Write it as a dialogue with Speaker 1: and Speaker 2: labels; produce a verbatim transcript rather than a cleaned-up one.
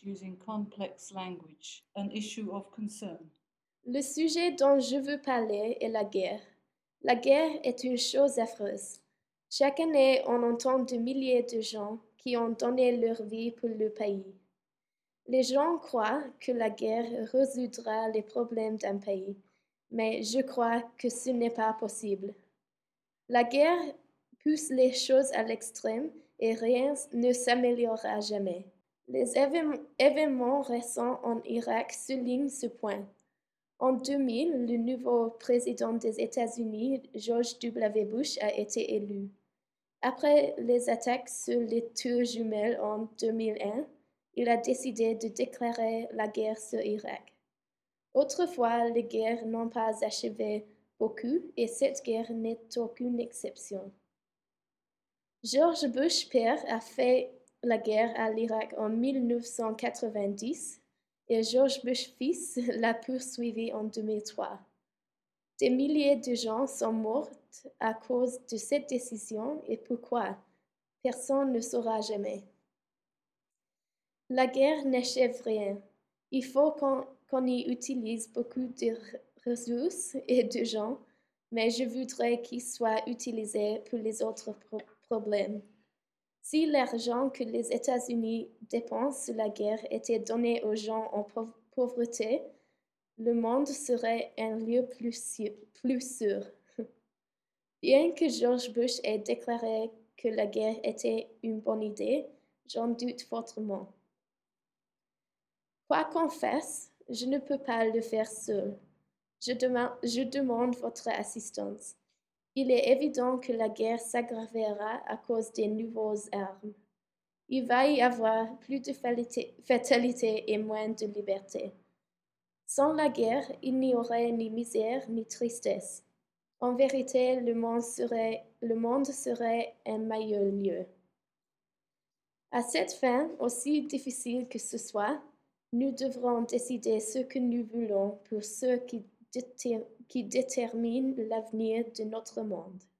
Speaker 1: using complex language, an issue of concern.
Speaker 2: Le sujet dont je veux parler est la guerre. La guerre est une chose affreuse. Chaque année, on entend de milliers de gens qui ont donné leur vie pour le pays. Les gens croient que la guerre résoudra les problèmes d'un pays, mais je crois que ce n'est pas possible. La guerre pousse les choses à l'extrême et rien ne s'améliorera jamais. Les évén- événements récents en Irak soulignent ce point. En deux mille, le nouveau président des États-Unis, George W. Bush, a été élu. Après les attaques sur les tours jumelles en deux mille un, il a décidé de déclarer la guerre sur Irak. Autrefois, les guerres n'ont pas achevé beaucoup et cette guerre n'est aucune exception. George Bush père a fait la guerre à l'Irak en mille neuf cent quatre-vingt-dix et George Bush fils l'a poursuivi en deux mille trois. Des milliers de gens sont morts à cause de cette décision et pourquoi? Personne ne saura jamais. La guerre n'achève rien. Il faut qu'on qu'on y utilise beaucoup de ressources et de gens, mais je voudrais qu'ils soient utilisés pour les autres pro- problèmes. Si l'argent que les États-Unis dépensent sur la guerre était donné aux gens en pau- pauvreté, le monde serait un lieu plus sûr. Plus sûr. Bien que George Bush ait déclaré que la guerre était une bonne idée, j'en doute fortement. Quoi qu'on fasse, je ne peux pas le faire seul. Je, dema- je demande votre assistance. Il est évident que la guerre s'aggravera à cause des nouvelles armes. Il va y avoir plus de fatalité- fatalité et moins de liberté. Sans la guerre, il n'y aurait ni misère ni tristesse. En vérité, le monde serait, le monde serait un meilleur lieu. À cette fin, aussi difficile que ce soit, nous devrons décider ce que nous voulons pour ce qui, déter- qui détermine l'avenir de notre monde.